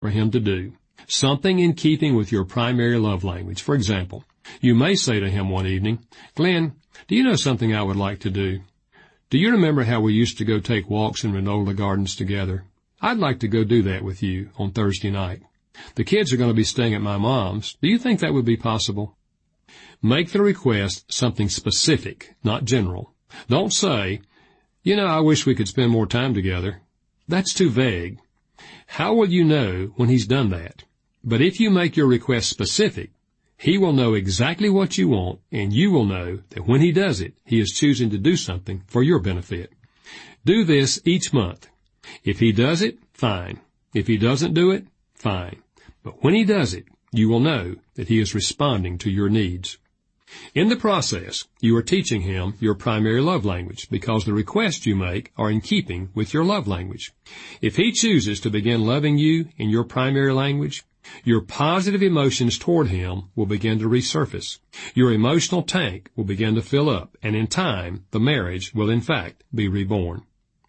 for him to do, something in keeping with your primary love language. For example, you may say to him one evening, "Glenn, do you know something I would like to do? Do you remember how we used to go take walks in Renola Gardens together? I'd like to go do that with you on Thursday night. The kids are going to be staying at my mom's. Do you think that would be possible?" Make the request something specific, not general. Don't say, "I wish we could spend more time together." That's too vague. How will you know when he's done that? But if you make your request specific, he will know exactly what you want, and you will know that when he does it, he is choosing to do something for your benefit. Do this each month. If he does it, fine. If he doesn't do it, fine. But when he does it, you will know that he is responding to your needs. In the process, you are teaching him your primary love language because the requests you make are in keeping with your love language. If he chooses to begin loving you in your primary language, your positive emotions toward him will begin to resurface. Your emotional tank will begin to fill up, and in time, the marriage will in fact be reborn.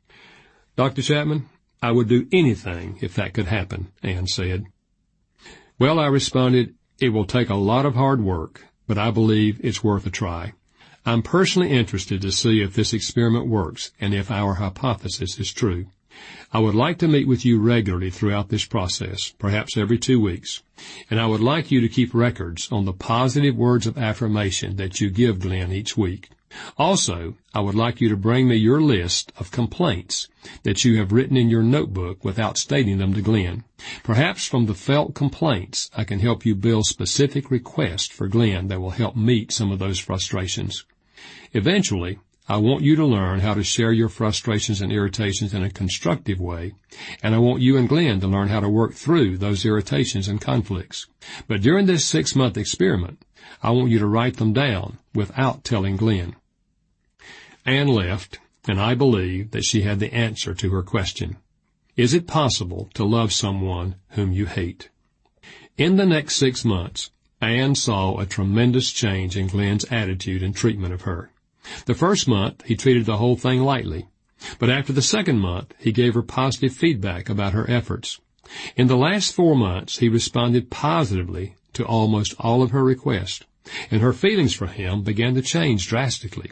"Dr. Chapman, I would do anything if that could happen," Ann said. "Well," I responded, "it will take a lot of hard work, but I believe it's worth a try. I'm personally interested to see if this experiment works and if our hypothesis is true. I would like to meet with you regularly throughout this process, perhaps every 2 weeks, and I would like you to keep records on the positive words of affirmation that you give Glenn each week. Also, I would like you to bring me your list of complaints that you have written in your notebook without stating them to Glenn. Perhaps from the felt complaints, I can help you build specific requests for Glenn that will help meet some of those frustrations. Eventually, I want you to learn how to share your frustrations and irritations in a constructive way, and I want you and Glenn to learn how to work through those irritations and conflicts. But during this 6-month experiment, I want you to write them down without telling Glenn." Ann left, and I believe that she had the answer to her question. Is it possible to love someone whom you hate? In the next 6 months, Ann saw a tremendous change in Glenn's attitude and treatment of her. The first month, he treated the whole thing lightly, but after the second month, he gave her positive feedback about her efforts. In the last 4 months, he responded positively to almost all of her requests, and her feelings for him began to change drastically.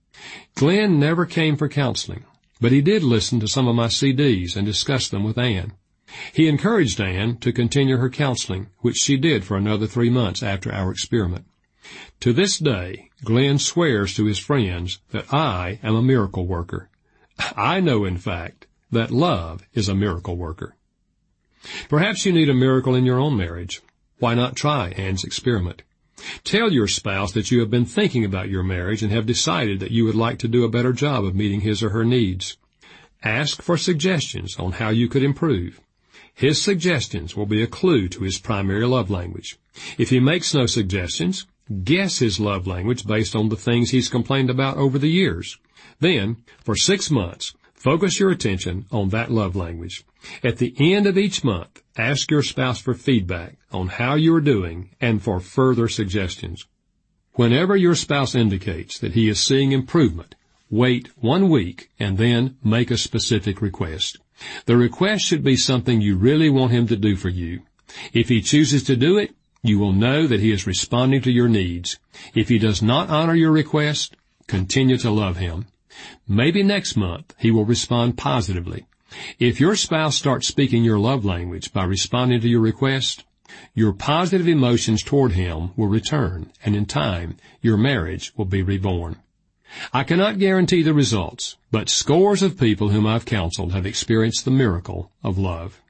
Glenn never came for counseling, but he did listen to some of my CDs and discuss them with Ann. He encouraged Ann to continue her counseling, which she did for another 3 months after our experiment. To this day, Glenn swears to his friends that I am a miracle worker. I know, in fact, that love is a miracle worker. Perhaps you need a miracle in your own marriage. Why not try Ann's experiment? Tell your spouse that you have been thinking about your marriage and have decided that you would like to do a better job of meeting his or her needs. Ask for suggestions on how you could improve. His suggestions will be a clue to his primary love language. If he makes no suggestions, guess his love language based on the things he's complained about over the years. Then, for 6 months, focus your attention on that love language. At the end of each month, ask your spouse for feedback on how you are doing and for further suggestions. Whenever your spouse indicates that he is seeing improvement, wait 1 week and then make a specific request. The request should be something you really want him to do for you. If he chooses to do it, you will know that he is responding to your needs. If he does not honor your request, continue to love him. Maybe next month he will respond positively. If your spouse starts speaking your love language by responding to your request, your positive emotions toward him will return, and in time, your marriage will be reborn. I cannot guarantee the results, but scores of people whom I've counseled have experienced the miracle of love.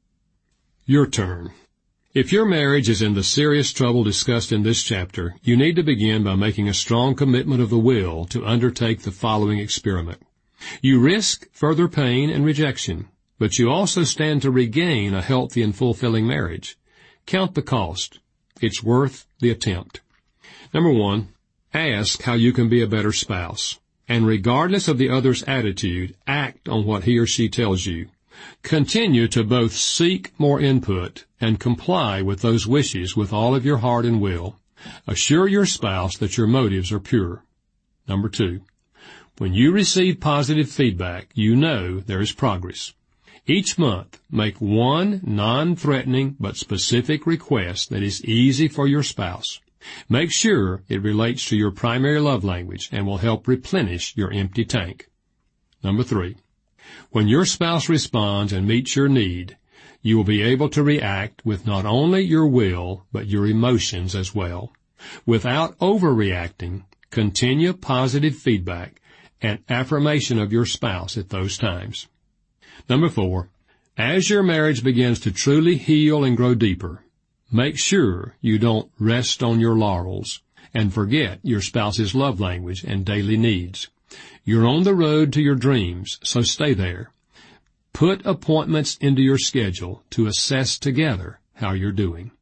Your turn. If your marriage is in the serious trouble discussed in this chapter, you need to begin by making a strong commitment of the will to undertake the following experiment. You risk further pain and rejection, but you also stand to regain a healthy and fulfilling marriage. Count the cost. It's worth the attempt. Number 1, ask how you can be a better spouse. And regardless of the other's attitude, act on what he or she tells you. Continue to both seek more input and comply with those wishes with all of your heart and will. Assure your spouse that your motives are pure. Number 2, when you receive positive feedback, you know there is progress. Each month, make one non-threatening but specific request that is easy for your spouse. Make sure it relates to your primary love language and will help replenish your empty tank. Number 3. When your spouse responds and meets your need, you will be able to react with not only your will, but your emotions as well. Without overreacting, continue positive feedback and affirmation of your spouse at those times. Number 4. As your marriage begins to truly heal and grow deeper, make sure you don't rest on your laurels and forget your spouse's love language and daily needs. You're on the road to your dreams, so stay there. Put appointments into your schedule to assess together how you're doing.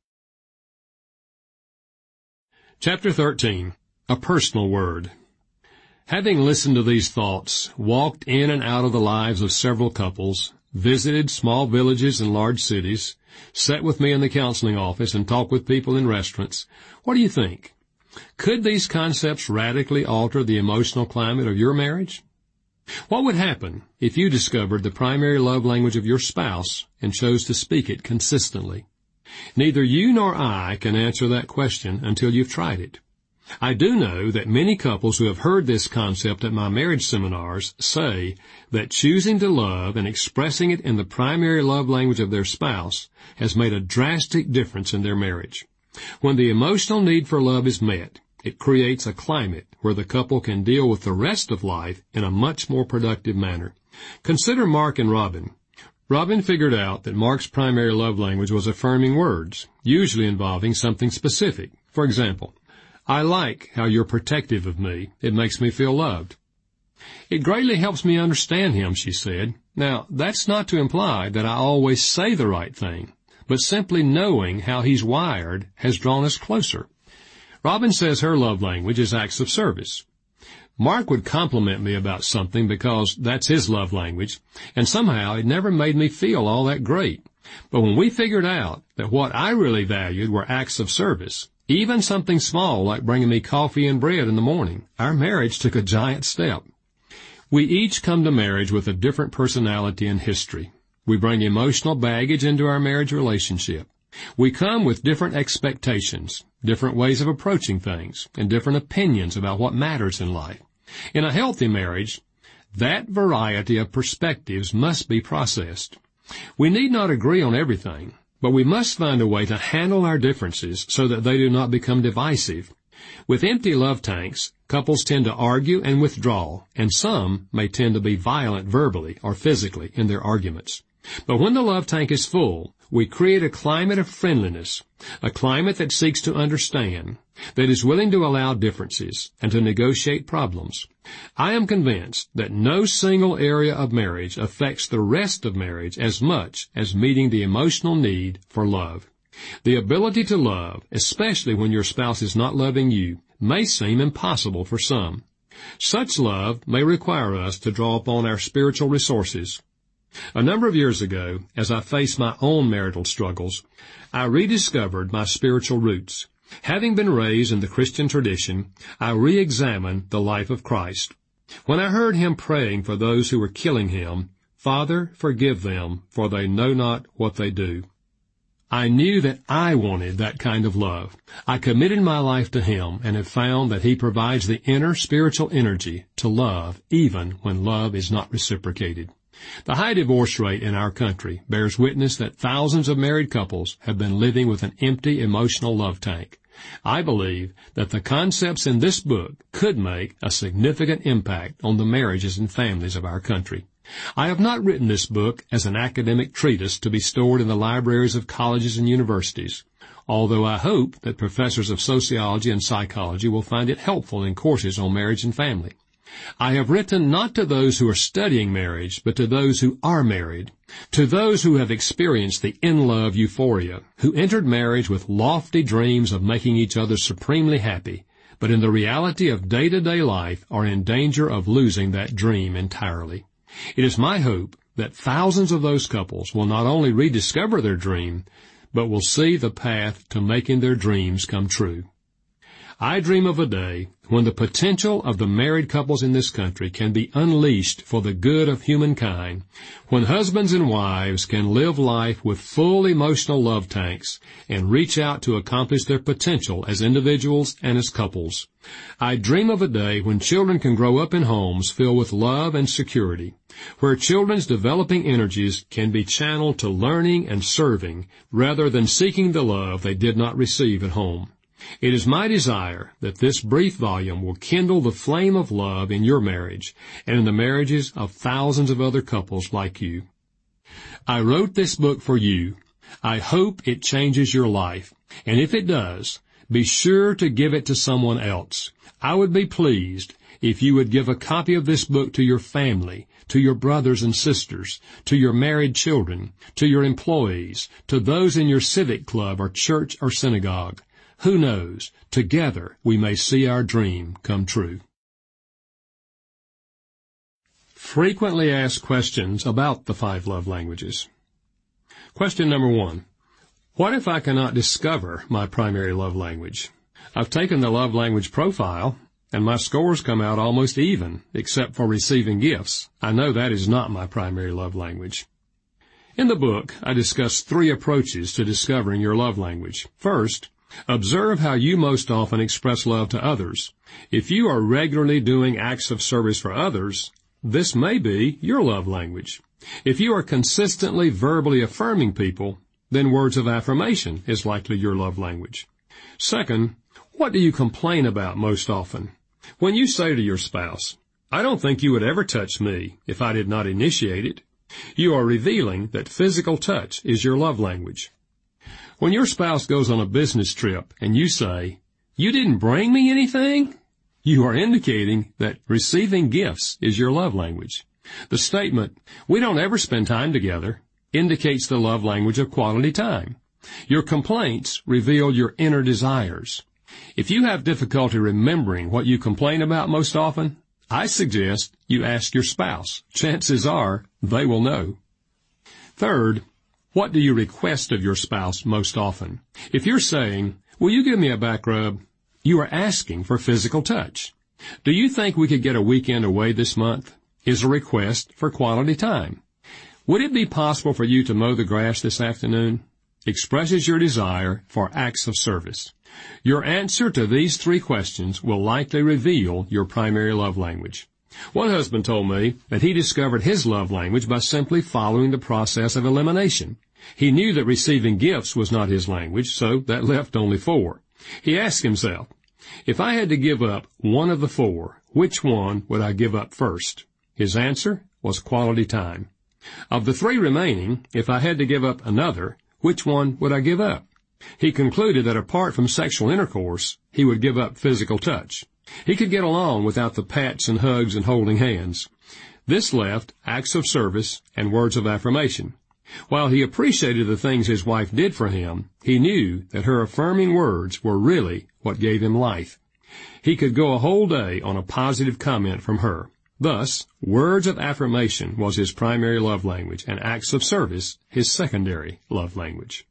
Chapter 13. A Personal Word. Having listened to these thoughts, walked in and out of the lives of several couples, visited small villages and large cities, sat with me in the counseling office, and talked with people in restaurants, what do you think? Could these concepts radically alter the emotional climate of your marriage? What would happen if you discovered the primary love language of your spouse and chose to speak it consistently? Neither you nor I can answer that question until you've tried it. I do know that many couples who have heard this concept at my marriage seminars say that choosing to love and expressing it in the primary love language of their spouse has made a drastic difference in their marriage. When the emotional need for love is met, it creates a climate where the couple can deal with the rest of life in a much more productive manner. Consider Mark and Robin. Robin figured out that Mark's primary love language was affirming words, usually involving something specific. For example, I like how you're protective of me. It makes me feel loved. It greatly helps me understand him, she said. Now, that's not to imply that I always say the right thing, but simply knowing how he's wired has drawn us closer. Robin says her love language is acts of service. Mark would compliment me about something because that's his love language, and somehow it never made me feel all that great. But when we figured out that what I really valued were acts of service, even something small like bringing me coffee and bread in the morning, our marriage took a giant step. We each come to marriage with a different personality and history. We bring emotional baggage into our marriage relationship. We come with different expectations, different ways of approaching things, and different opinions about what matters in life. In a healthy marriage, that variety of perspectives must be processed. We need not agree on everything, but we must find a way to handle our differences so that they do not become divisive. With empty love tanks, couples tend to argue and withdraw, and some may tend to be violent verbally or physically in their arguments. But when the love tank is full, we create a climate of friendliness, a climate that seeks to understand, that is willing to allow differences and to negotiate problems. I am convinced that no single area of marriage affects the rest of marriage as much as meeting the emotional need for love. The ability to love, especially when your spouse is not loving you, may seem impossible for some. Such love may require us to draw upon our spiritual resources. A number of years ago, as I faced my own marital struggles, I rediscovered my spiritual roots. Having been raised in the Christian tradition, I re-examined the life of Christ. When I heard him praying for those who were killing him, "Father, forgive them, for they know not what they do," I knew that I wanted that kind of love. I committed my life to him and have found that he provides the inner spiritual energy to love even when love is not reciprocated. The high divorce rate in our country bears witness that thousands of married couples have been living with an empty emotional love tank. I believe that the concepts in this book could make a significant impact on the marriages and families of our country. I have not written this book as an academic treatise to be stored in the libraries of colleges and universities, although I hope that professors of sociology and psychology will find it helpful in courses on marriage and family. I have written not to those who are studying marriage, but to those who are married, to those who have experienced the in-love euphoria, who entered marriage with lofty dreams of making each other supremely happy, but in the reality of day-to-day life are in danger of losing that dream entirely. It is my hope that thousands of those couples will not only rediscover their dream, but will see the path to making their dreams come true. I dream of a day when the potential of the married couples in this country can be unleashed for the good of humankind, when husbands and wives can live life with full emotional love tanks and reach out to accomplish their potential as individuals and as couples. I dream of a day when children can grow up in homes filled with love and security, where children's developing energies can be channeled to learning and serving rather than seeking the love they did not receive at home. It is my desire that this brief volume will kindle the flame of love in your marriage and in the marriages of thousands of other couples like you. I wrote this book for you. I hope it changes your life, and if it does, be sure to give it to someone else. I would be pleased if you would give a copy of this book to your family, to your brothers and sisters, to your married children, to your employees, to those in your civic club or church or synagogue. Who knows? Together we may see our dream come true. Frequently asked questions about the 5 love languages. Question number 1. What if I cannot discover my primary love language? I've taken the love language profile, and my scores come out almost even, except for receiving gifts. I know that is not my primary love language. In the book, I discuss 3 approaches to discovering your love language. First, observe how you most often express love to others. If you are regularly doing acts of service for others, this may be your love language. If you are consistently verbally affirming people, then words of affirmation is likely your love language. Second, what do you complain about most often? When you say to your spouse, "I don't think you would ever touch me if I did not initiate it," you are revealing that physical touch is your love language. When your spouse goes on a business trip and you say, "You didn't bring me anything," you are indicating that receiving gifts is your love language. The statement, "We don't ever spend time together," indicates the love language of quality time. Your complaints reveal your inner desires. If you have difficulty remembering what you complain about most often, I suggest you ask your spouse. Chances are they will know. Third, what do you request of your spouse most often? If you're saying, "Will you give me a back rub?" you are asking for physical touch. "Do you think we could get a weekend away this month?" is a request for quality time. "Would it be possible for you to mow the grass this afternoon?" expresses your desire for acts of service. Your answer to these 3 questions will likely reveal your primary love language. One husband told me that he discovered his love language by simply following the process of elimination. He knew that receiving gifts was not his language, so that left only 4. He asked himself, "If I had to give up one of the 4, which one would I give up first?" His answer was quality time. Of the 3 remaining, if I had to give up another, which one would I give up? He concluded that apart from sexual intercourse, he would give up physical touch. He could get along without the pats and hugs and holding hands. This left acts of service and words of affirmation. While he appreciated the things his wife did for him, he knew that her affirming words were really what gave him life. He could go a whole day on a positive comment from her. Thus, words of affirmation was his primary love language, and acts of service his secondary love language.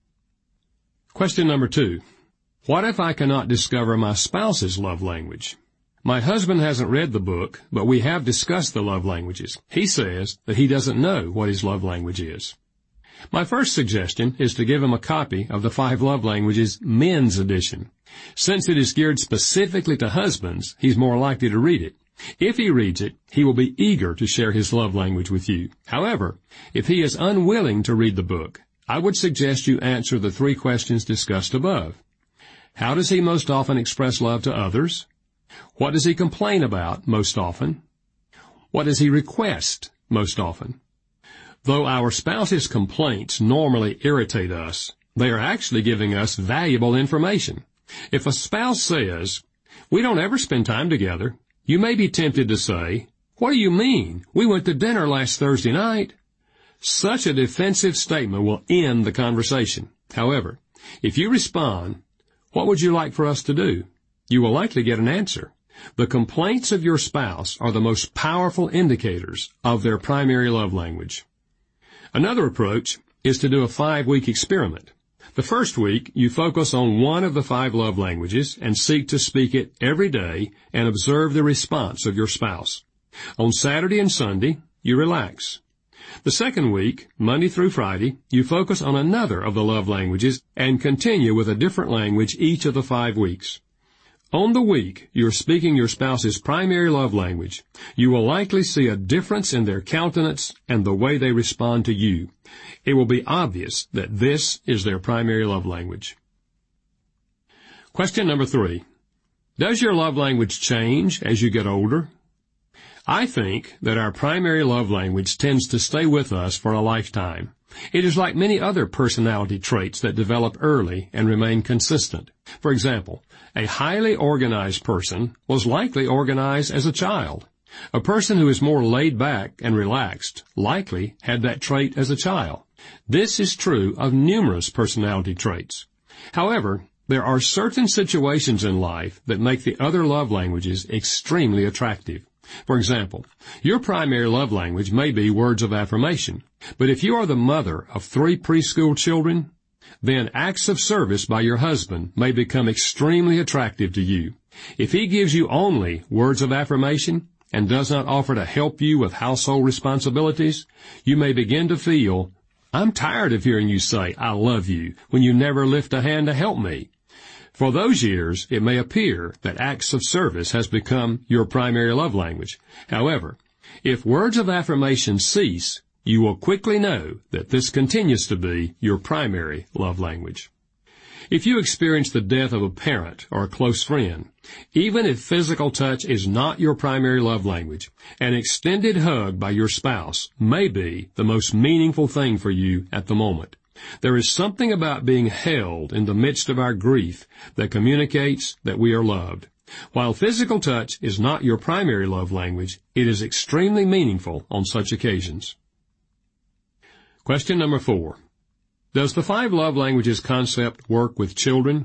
Question number 2. What if I cannot discover my spouse's love language? My husband hasn't read the book, but we have discussed the love languages. He says that he doesn't know what his love language is. My first suggestion is to give him a copy of the 5 Love Languages Men's Edition. Since it is geared specifically to husbands, he's more likely to read it. If he reads it, he will be eager to share his love language with you. However, if he is unwilling to read the book, I would suggest you answer the 3 questions discussed above. How does he most often express love to others? What does he complain about most often? What does he request most often? Though our spouse's complaints normally irritate us, they are actually giving us valuable information. If a spouse says, "We don't ever spend time together," you may be tempted to say, "What do you mean? We went to dinner last Thursday night." Such a defensive statement will end the conversation. However, if you respond, "What would you like for us to do?" you will likely get an answer. The complaints of your spouse are the most powerful indicators of their primary love language. Another approach is to do a 5-week experiment. The first week, you focus on one of the 5 love languages and seek to speak it every day and observe the response of your spouse. On Saturday and Sunday, you relax. The second week, Monday through Friday, you focus on another of the love languages and continue with a different language each of the 5 weeks. On the week you're speaking your spouse's primary love language, you will likely see a difference in their countenance and the way they respond to you. It will be obvious that this is their primary love language. Question number 3. Does your love language change as you get older? I think that our primary love language tends to stay with us for a lifetime. It is like many other personality traits that develop early and remain consistent. For example, a highly organized person was likely organized as a child. A person who is more laid back and relaxed likely had that trait as a child. This is true of numerous personality traits. However, there are certain situations in life that make the other love languages extremely attractive. For example, your primary love language may be words of affirmation, but if you are the mother of 3 preschool children, then acts of service by your husband may become extremely attractive to you. If he gives you only words of affirmation and does not offer to help you with household responsibilities, you may begin to feel, I'm tired of hearing you say, I love you, when you never lift a hand to help me. For those years, it may appear that acts of service has become your primary love language. However, if words of affirmation cease, you will quickly know that this continues to be your primary love language. If you experience the death of a parent or a close friend, even if physical touch is not your primary love language, an extended hug by your spouse may be the most meaningful thing for you at the moment. There is something about being held in the midst of our grief that communicates that we are loved. While physical touch is not your primary love language, it is extremely meaningful on such occasions. Question number 4. Does the 5 love languages concept work with children?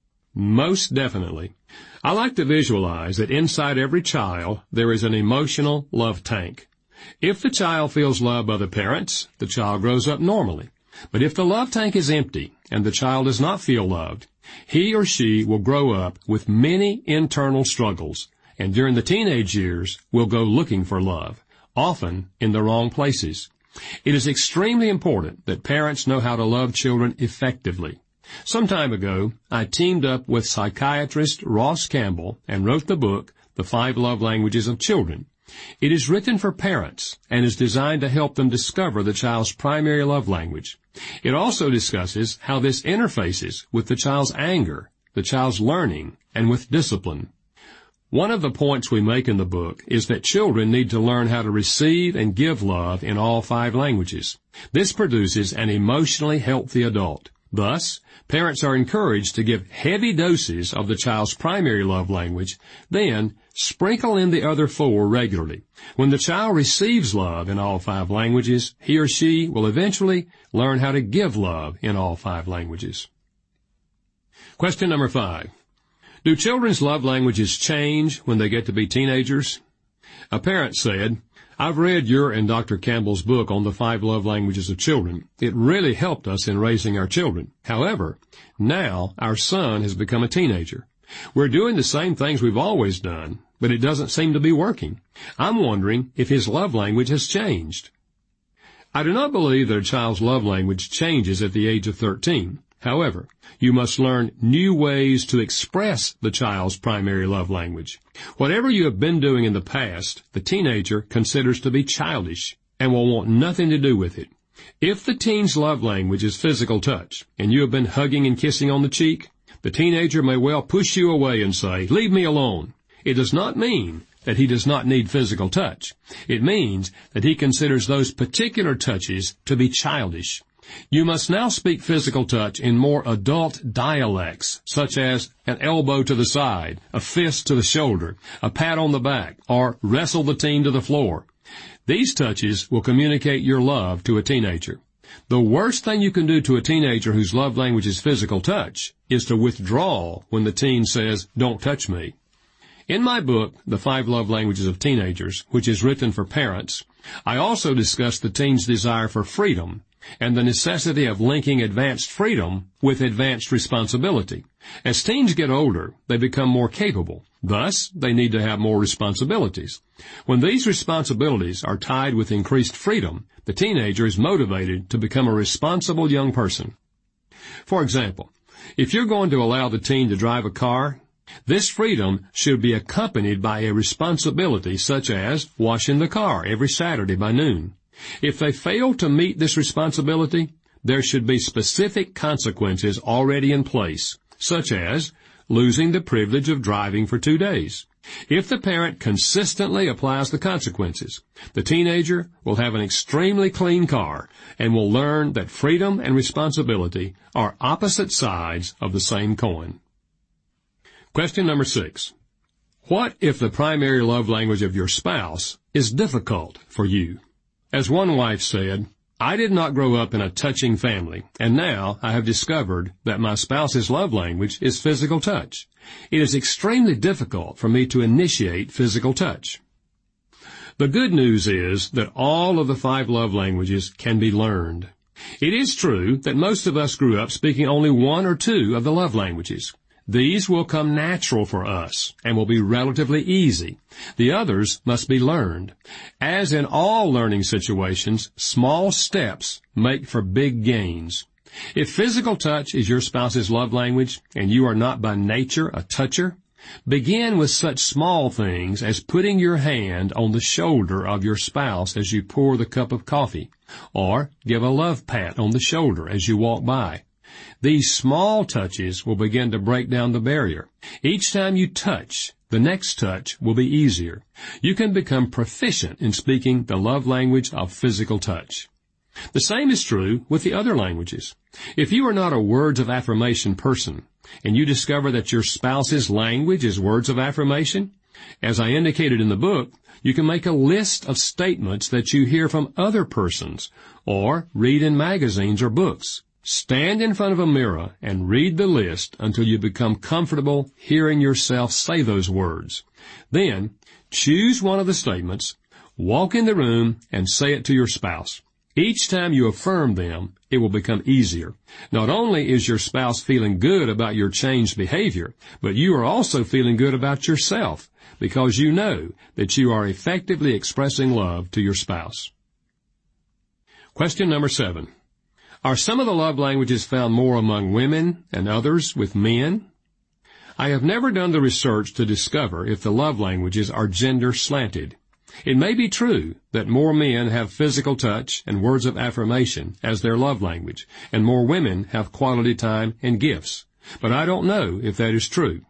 Most definitely. I like to visualize that inside every child there is an emotional love tank. If the child feels loved by the parents, the child grows up normally. But if the love tank is empty and the child does not feel loved, he or she will grow up with many internal struggles, and during the teenage years will go looking for love, often in the wrong places. It is extremely important that parents know how to love children effectively. Some time ago, I teamed up with psychiatrist Ross Campbell and wrote the book, The 5 Love Languages of Children. It is written for parents and is designed to help them discover the child's primary love language. It also discusses how this interfaces with the child's anger, the child's learning, and with discipline. One of the points we make in the book is that children need to learn how to receive and give love in all 5 languages. This produces an emotionally healthy adult. Thus, parents are encouraged to give heavy doses of the child's primary love language, then sprinkle in the other 4 regularly. When the child receives love in all 5 languages, he or she will eventually learn how to give love in all 5 languages. Question number 5. Do children's love languages change when they get to be teenagers? A parent said, I've read your and Dr. Campbell's book on the 5 love languages of children. It really helped us in raising our children. However, now our son has become a teenager. We're doing the same things we've always done, but it doesn't seem to be working. I'm wondering if his love language has changed. I do not believe that a child's love language changes at the age of 13. However, you must learn new ways to express the child's primary love language. Whatever you have been doing in the past, the teenager considers to be childish and will want nothing to do with it. If the teen's love language is physical touch, and you have been hugging and kissing on the cheek, the teenager may well push you away and say, leave me alone. It does not mean that he does not need physical touch. It means that he considers those particular touches to be childish. You must now speak physical touch in more adult dialects, such as an elbow to the side, a fist to the shoulder, a pat on the back, or wrestle the teen to the floor. These touches will communicate your love to a teenager. The worst thing you can do to a teenager whose love language is physical touch is to withdraw when the teen says, don't touch me. In my book, The 5 Love Languages of Teenagers, which is written for parents, I also discuss the teen's desire for freedom and the necessity of linking advanced freedom with advanced responsibility. As teens get older, they become more capable. Thus, they need to have more responsibilities. When these responsibilities are tied with increased freedom, the teenager is motivated to become a responsible young person. For example, if you're going to allow the teen to drive a car, this freedom should be accompanied by a responsibility such as washing the car every Saturday by noon. If they fail to meet this responsibility, there should be specific consequences already in place, such as losing the privilege of driving for 2 days. If the parent consistently applies the consequences, the teenager will have an extremely clean car and will learn that freedom and responsibility are opposite sides of the same coin. Question number 6. What if the primary love language of your spouse is difficult for you? As one wife said, "I did not grow up in a touching family, and now I have discovered that my spouse's love language is physical touch. It is extremely difficult for me to initiate physical touch." The good news is that all of the 5 love languages can be learned. It is true that most of us grew up speaking only 1 or 2 of the love languages. These will come natural for us and will be relatively easy. The others must be learned. As in all learning situations, small steps make for big gains. If physical touch is your spouse's love language and you are not by nature a toucher, begin with such small things as putting your hand on the shoulder of your spouse as you pour the cup of coffee, or give a love pat on the shoulder as you walk by. These small touches will begin to break down the barrier. Each time you touch, the next touch will be easier. You can become proficient in speaking the love language of physical touch. The same is true with the other languages. If you are not a words of affirmation person, and you discover that your spouse's language is words of affirmation, as I indicated in the book, you can make a list of statements that you hear from other persons, or read in magazines or books. Stand in front of a mirror and read the list until you become comfortable hearing yourself say those words. Then, choose one of the statements, walk in the room, and say it to your spouse. Each time you affirm them, it will become easier. Not only is your spouse feeling good about your changed behavior, but you are also feeling good about yourself because you know that you are effectively expressing love to your spouse. Question number 7. Are some of the love languages found more among women and others with men? I have never done the research to discover if the love languages are gender slanted. It may be true that more men have physical touch and words of affirmation as their love language, and more women have quality time and gifts. But I don't know if that is true.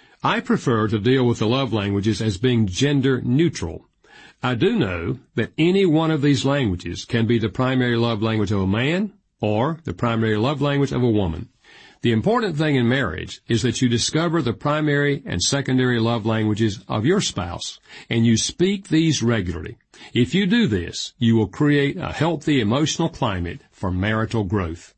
I prefer to deal with the love languages as being gender neutral. I do know that any one of these languages can be the primary love language of a man or the primary love language of a woman. The important thing in marriage is that you discover the primary and secondary love languages of your spouse, and you speak these regularly. If you do this, you will create a healthy emotional climate for marital growth.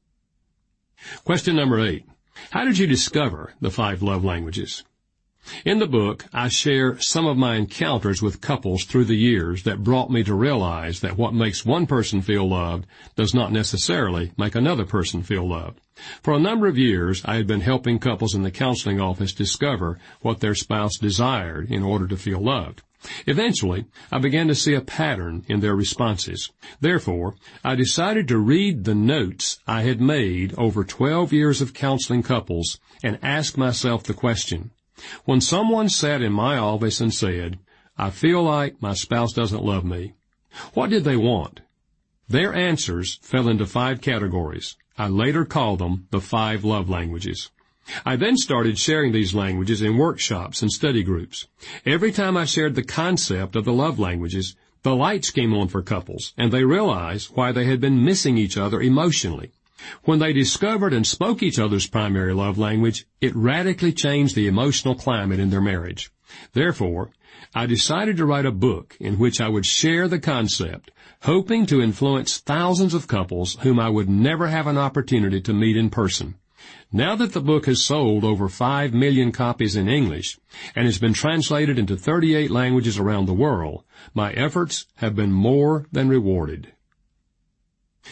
Question number 8. How did you discover the 5 love languages? In the book, I share some of my encounters with couples through the years that brought me to realize that what makes one person feel loved does not necessarily make another person feel loved. For a number of years, I had been helping couples in the counseling office discover what their spouse desired in order to feel loved. Eventually, I began to see a pattern in their responses. Therefore, I decided to read the notes I had made over 12 years of counseling couples and ask myself the question, when someone sat in my office and said, "I feel like my spouse doesn't love me," what did they want? Their answers fell into 5 categories. I later called them the 5 love languages. I then started sharing these languages in workshops and study groups. Every time I shared the concept of the love languages, the lights came on for couples, and they realized why they had been missing each other emotionally. When they discovered and spoke each other's primary love language, it radically changed the emotional climate in their marriage. Therefore, I decided to write a book in which I would share the concept, hoping to influence thousands of couples whom I would never have an opportunity to meet in person. Now that the book has sold over 5 million copies in English and has been translated into 38 languages around the world, my efforts have been more than rewarded.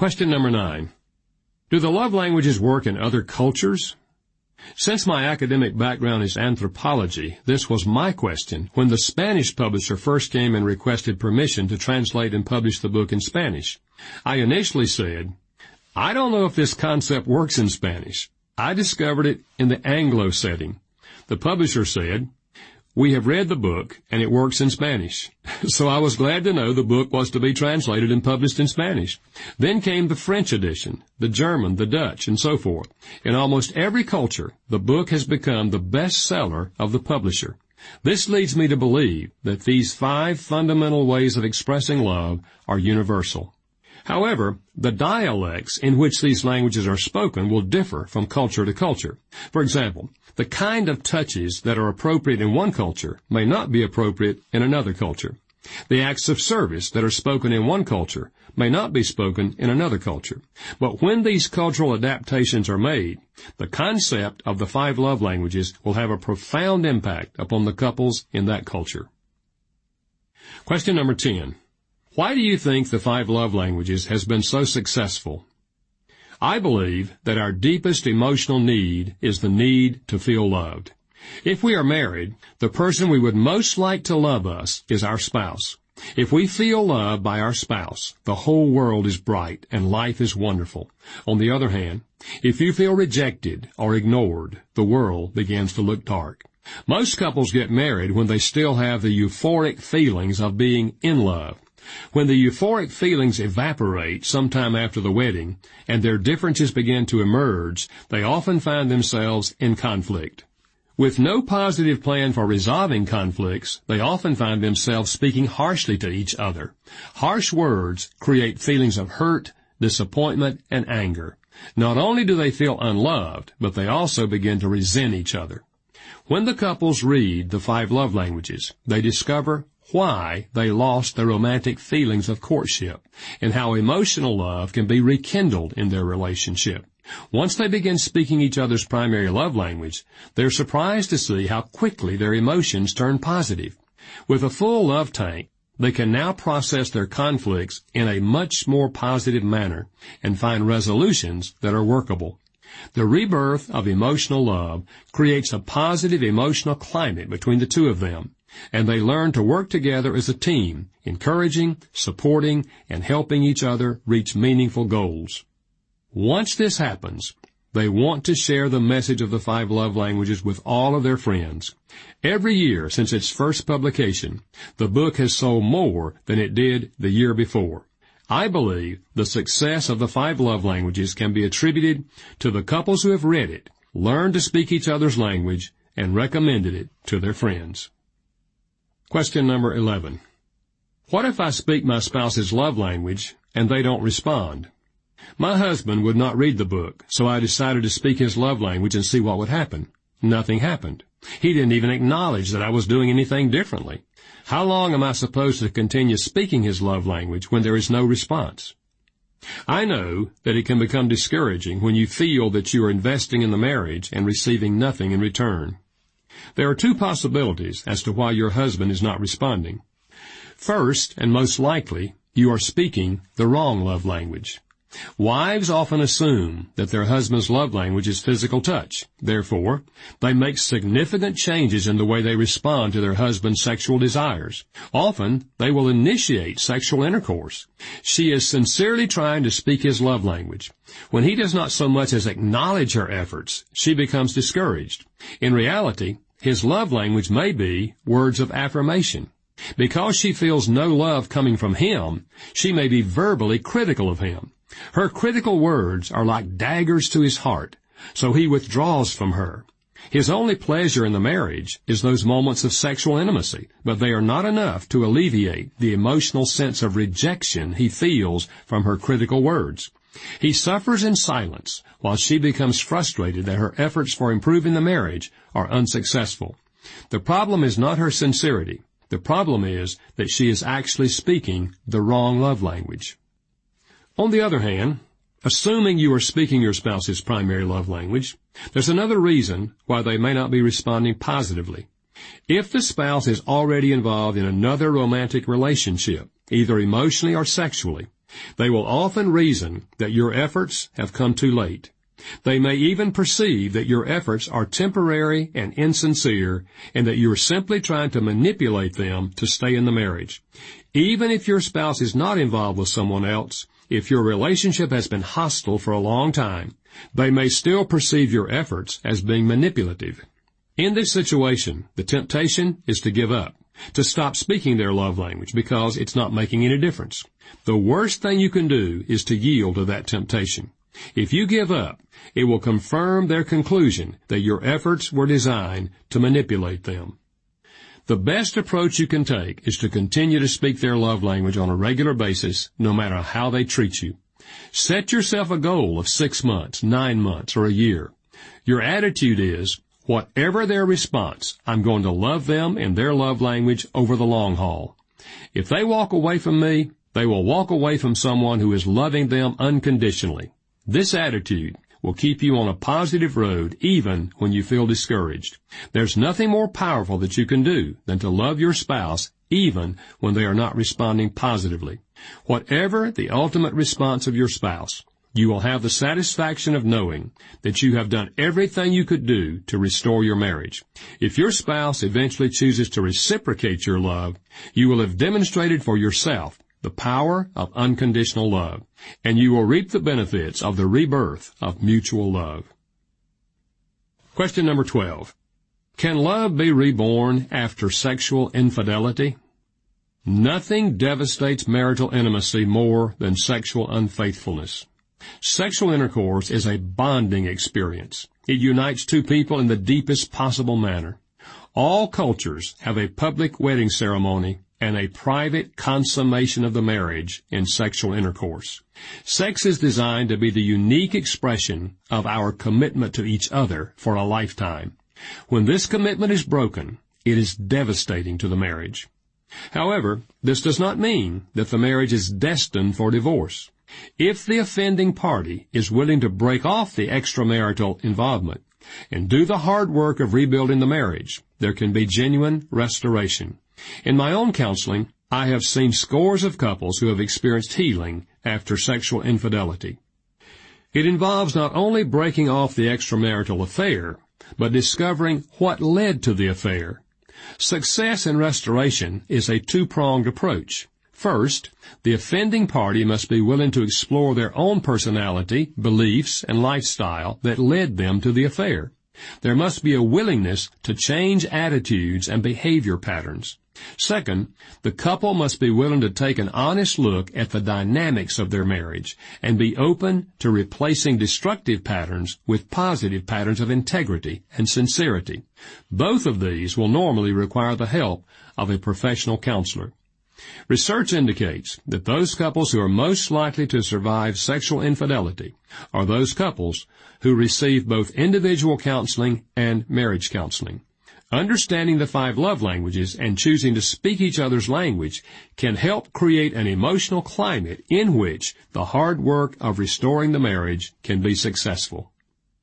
Question number 9. Do the love languages work in other cultures? Since my academic background is anthropology, this was my question when the Spanish publisher first came and requested permission to translate and publish the book in Spanish. I initially said, I don't know if this concept works in Spanish. I discovered it in the Anglo setting. The publisher said, we have read the book, and it works in Spanish. So I was glad to know the book was to be translated and published in Spanish. Then came the French edition, the German, the Dutch, and so forth. In almost every culture, the book has become the bestseller of the publisher. This leads me to believe that these 5 fundamental ways of expressing love are universal. However, the dialects in which these languages are spoken will differ from culture to culture. For example, the kind of touches that are appropriate in one culture may not be appropriate in another culture. The acts of service that are spoken in one culture may not be spoken in another culture. But when these cultural adaptations are made, the concept of the 5 love languages will have a profound impact upon the couples in that culture. Question number 10. Why do you think the 5 love languages has been so successful? I believe that our deepest emotional need is the need to feel loved. If we are married, the person we would most like to love us is our spouse. If we feel loved by our spouse, the whole world is bright and life is wonderful. On the other hand, if you feel rejected or ignored, the world begins to look dark. Most couples get married when they still have the euphoric feelings of being in love. When the euphoric feelings evaporate sometime after the wedding and their differences begin to emerge, they often find themselves in conflict. With no positive plan for resolving conflicts, they often find themselves speaking harshly to each other. Harsh words create feelings of hurt, disappointment, and anger. Not only do they feel unloved, but they also begin to resent each other. When the couples read the 5 love languages, they discover why they lost their romantic feelings of courtship and how emotional love can be rekindled in their relationship. Once they begin speaking each other's primary love language, they're surprised to see how quickly their emotions turn positive. With a full love tank, they can now process their conflicts in a much more positive manner and find resolutions that are workable. The rebirth of emotional love creates a positive emotional climate between the two of them, and they learn to work together as a team, encouraging, supporting, and helping each other reach meaningful goals. Once this happens, they want to share the message of the 5 love languages with all of their friends. Every year since its first publication, the book has sold more than it did the year before. I believe the success of the 5 love languages can be attributed to the couples who have read it, learned to speak each other's language, and recommended it to their friends. Question number 11. What if I speak my spouse's love language and they don't respond? My husband would not read the book, so I decided to speak his love language and see what would happen. Nothing happened. He didn't even acknowledge that I was doing anything differently. How long am I supposed to continue speaking his love language when there is no response? I know that it can become discouraging when you feel that you are investing in the marriage and receiving nothing in return. There are 2 possibilities as to why your husband is not responding. First, and most likely, you are speaking the wrong love language. Wives often assume that their husband's love language is physical touch. Therefore, they make significant changes in the way they respond to their husband's sexual desires. Often, they will initiate sexual intercourse. She is sincerely trying to speak his love language. When he does not so much as acknowledge her efforts, she becomes discouraged. In reality, his love language may be words of affirmation. Because she feels no love coming from him, she may be verbally critical of him. Her critical words are like daggers to his heart, so he withdraws from her. His only pleasure in the marriage is those moments of sexual intimacy, but they are not enough to alleviate the emotional sense of rejection he feels from her critical words. He suffers in silence while she becomes frustrated that her efforts for improving the marriage are unsuccessful. The problem is not her sincerity. The problem is that she is actually speaking the wrong love language. On the other hand, assuming you are speaking your spouse's primary love language, there's another reason why they may not be responding positively. If the spouse is already involved in another romantic relationship, either emotionally or sexually, They will often reason that your efforts have come too late. They may even perceive that your efforts are temporary and insincere, and that you are simply trying to manipulate them to stay in the marriage. Even if your spouse is not involved with someone else, if your relationship has been hostile for a long time, they may still perceive your efforts as being manipulative. In this situation, the temptation is to give up, to stop speaking their love language because it's not making any difference. The worst thing you can do is to yield to that temptation. If you give up, it will confirm their conclusion that your efforts were designed to manipulate them. The best approach you can take is to continue to speak their love language on a regular basis, no matter how they treat you. Set yourself a goal of 6 months, 9 months, or a year. Your attitude is, whatever their response, I'm going to love them in their love language over the long haul. If they walk away from me, they will walk away from someone who is loving them unconditionally. This attitude will keep you on a positive road even when you feel discouraged. There's nothing more powerful that you can do than to love your spouse even when they are not responding positively. Whatever the ultimate response of your spouse, you will have the satisfaction of knowing that you have done everything you could do to restore your marriage. If your spouse eventually chooses to reciprocate your love, you will have demonstrated for yourself the power of unconditional love, and you will reap the benefits of the rebirth of mutual love. Question number 12. Can love be reborn after sexual infidelity? Nothing devastates marital intimacy more than sexual unfaithfulness. Sexual intercourse is a bonding experience. It unites two people in the deepest possible manner. All cultures have a public wedding ceremony and a private consummation of the marriage in sexual intercourse. Sex is designed to be the unique expression of our commitment to each other for a lifetime. When this commitment is broken, it is devastating to the marriage. However, this does not mean that the marriage is destined for divorce. If the offending party is willing to break off the extramarital involvement and do the hard work of rebuilding the marriage, there can be genuine restoration. In my own counseling, I have seen scores of couples who have experienced healing after sexual infidelity. It involves not only breaking off the extramarital affair, but discovering what led to the affair. Success in restoration is a two-pronged approach. First, the offending party must be willing to explore their own personality, beliefs, and lifestyle that led them to the affair. There must be a willingness to change attitudes and behavior patterns. Second, the couple must be willing to take an honest look at the dynamics of their marriage and be open to replacing destructive patterns with positive patterns of integrity and sincerity. Both of these will normally require the help of a professional counselor. Research indicates that those couples who are most likely to survive sexual infidelity are those couples who receive both individual counseling and marriage counseling. Understanding the 5 love languages and choosing to speak each other's language can help create an emotional climate in which the hard work of restoring the marriage can be successful.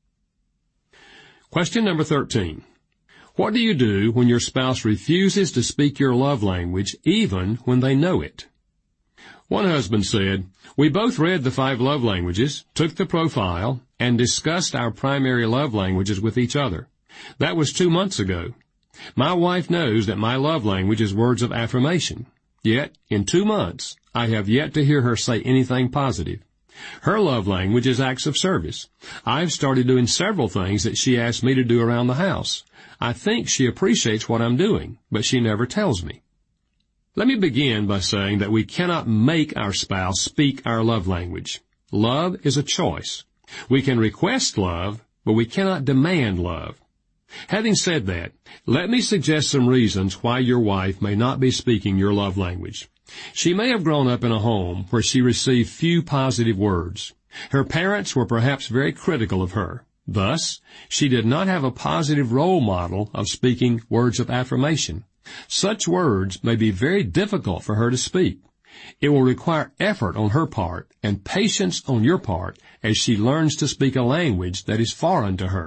Question number 13. What do you do when your spouse refuses to speak your love language even when they know it? One husband said, "We both read the 5 love languages, took the profile, and discussed our primary love languages with each other. That was 2 months ago. My wife knows that my love language is words of affirmation. Yet, in 2 months, I have yet to hear her say anything positive. Her love language is acts of service. I've started doing several things that she asked me to do around the house. I think she appreciates what I'm doing, but she never tells me." Let me begin by saying that we cannot make our spouse speak our love language. Love is a choice. We can request love, but we cannot demand love. Having said that, let me suggest some reasons why your wife may not be speaking your love language. She may have grown up in a home where she received few positive words. Her parents were perhaps very critical of her. Thus, she did not have a positive role model of speaking words of affirmation. Such words may be very difficult for her to speak. It will require effort on her part and patience on your part as she learns to speak a language that is foreign to her.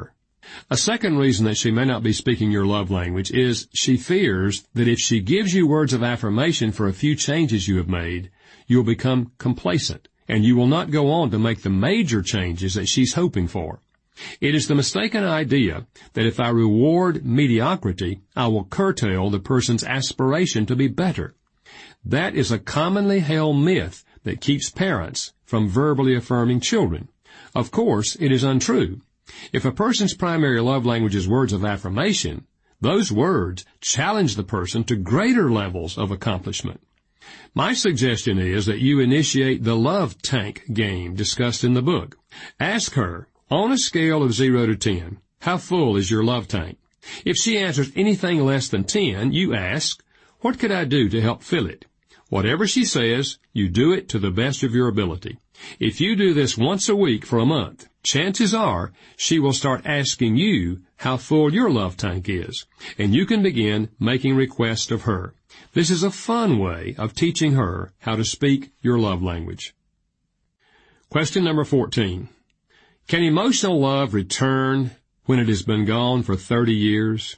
A second reason that she may not be speaking your love language is she fears that if she gives you words of affirmation for a few changes you have made, you'll become complacent, and you will not go on to make the major changes that she's hoping for. It is the mistaken idea that if I reward mediocrity, I will curtail the person's aspiration to be better. That is a commonly held myth that keeps parents from verbally affirming children. Of course, it is untrue. If a person's primary love language is words of affirmation, those words challenge the person to greater levels of accomplishment. My suggestion is that you initiate the love tank game discussed in the book. Ask her, on a scale of 0 to 10, how full is your love tank? If she answers anything less than 10, you ask, what could I do to help fill it? Whatever she says, you do it to the best of your ability. If you do this once a week for a month, chances are she will start asking you how full your love tank is, and you can begin making requests of her. This is a fun way of teaching her how to speak your love language. Question number 14. Can emotional love return when it has been gone for 30 years?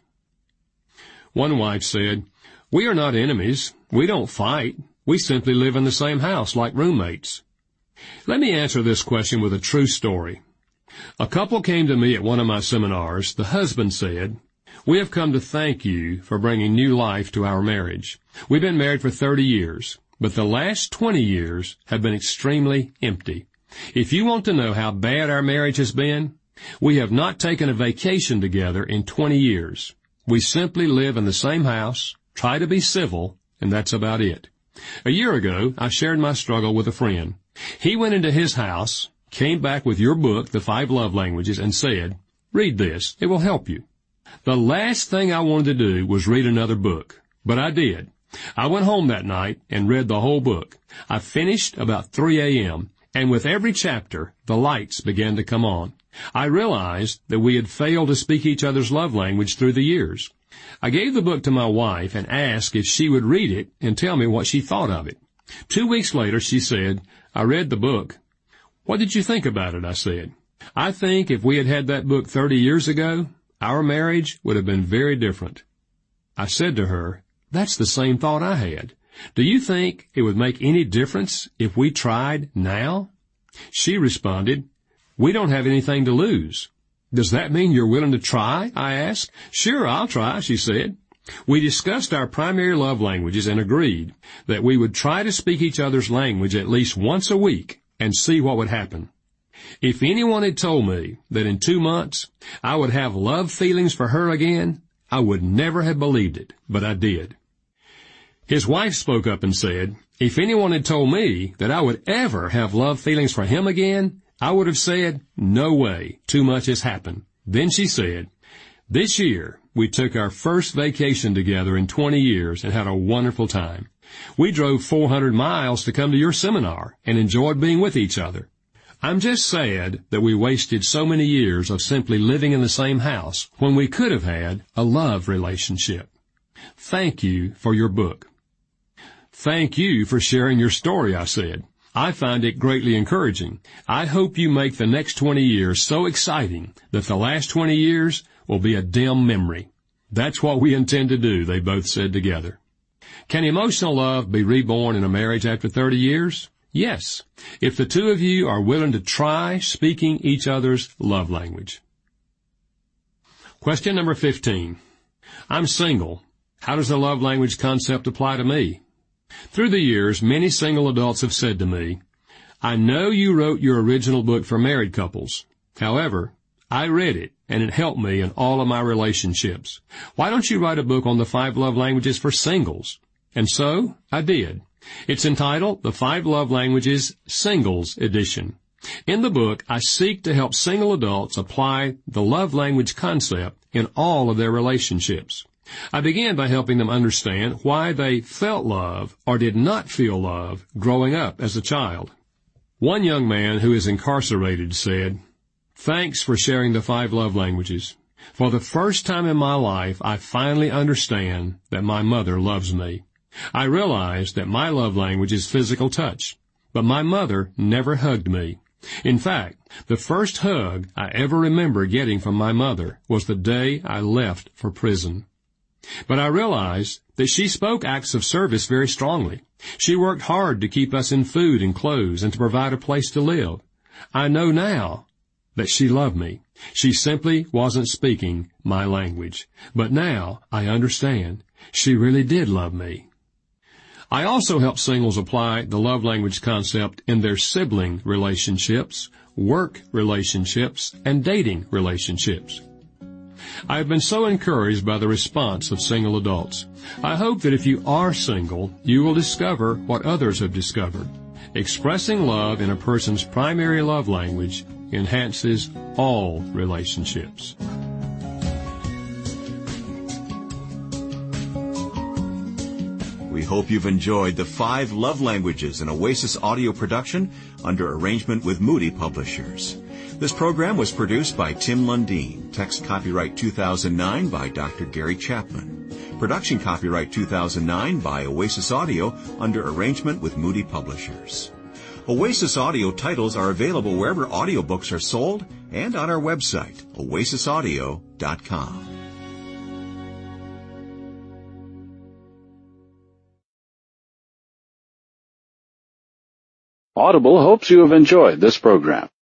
One wife said, we are not enemies. We don't fight. We simply live in the same house like roommates. Let me answer this question with a true story. A couple came to me at one of my seminars. The husband said, we have come to thank you for bringing new life to our marriage. We've been married for 30 years, but the last 20 years have been extremely empty. If you want to know how bad our marriage has been, we have not taken a vacation together in 20 years. We simply live in the same house, try to be civil, and that's about it. A year ago, I shared my struggle with a friend. He went into his house, came back with your book, The 5 Love Languages, and said, read this, it will help you. The last thing I wanted to do was read another book, but I did. I went home that night and read the whole book. I finished about 3 a.m., and with every chapter, the lights began to come on. I realized that we had failed to speak each other's love language through the years. I gave the book to my wife and asked if she would read it and tell me what she thought of it. 2 weeks later, she said, I read the book. What did you think about it? I said. I think if we had had that book 30 years ago, our marriage would have been very different. I said to her, that's the same thought I had. Do you think it would make any difference if we tried now? She responded, we don't have anything to lose. Does that mean you're willing to try? I asked. Sure, I'll try, she said. We discussed our primary love languages and agreed that we would try to speak each other's language at least once a week and see what would happen. If anyone had told me that in 2 months I would have love feelings for her again, I would never have believed it, but I did. His wife spoke up and said, if anyone had told me that I would ever have love feelings for him again, I would have said, no way, too much has happened. Then she said, this year we took our first vacation together in 20 years and had a wonderful time. We drove 400 miles to come to your seminar and enjoyed being with each other. I'm just sad that we wasted so many years of simply living in the same house when we could have had a love relationship. Thank you for your book. Thank you for sharing your story, I said. I find it greatly encouraging. I hope you make the next 20 years so exciting that the last 20 years will be a dim memory. That's what we intend to do, they both said together. Can emotional love be reborn in a marriage after 30 years? Yes, if the two of you are willing to try speaking each other's love language. Question number 15. I'm single. How does the love language concept apply to me? Through the years, many single adults have said to me, I know you wrote your original book for married couples. However, I read it, and it helped me in all of my relationships. Why don't you write a book on the 5 love languages for singles? And so, I did. It's entitled The 5 Love Languages Singles Edition. In the book, I seek to help single adults apply the love language concept in all of their relationships. I began by helping them understand why they felt love or did not feel love growing up as a child. One young man who is incarcerated said, thanks for sharing the 5 love languages. For the first time in my life, I finally understand that my mother loves me. I realize that my love language is physical touch, but my mother never hugged me. In fact, the first hug I ever remember getting from my mother was the day I left for prison. But I realized that she spoke acts of service very strongly. She worked hard to keep us in food and clothes and to provide a place to live. I know now that she loved me. She simply wasn't speaking my language. But now I understand. She really did love me. I also help singles apply the love language concept in their sibling relationships, work relationships, and dating relationships. I have been so encouraged by the response of single adults. I hope that if you are single, you will discover what others have discovered. Expressing love in a person's primary love language enhances all relationships. We hope you've enjoyed the 5 Love Languages, an Oasis audio production under arrangement with Moody Publishers. This program was produced by Tim Lundeen. Text copyright 2009 by Dr. Gary Chapman. Production copyright 2009 by Oasis Audio under arrangement with Moody Publishers. Oasis Audio titles are available wherever audiobooks are sold and on our website, oasisaudio.com. Audible hopes you have enjoyed this program.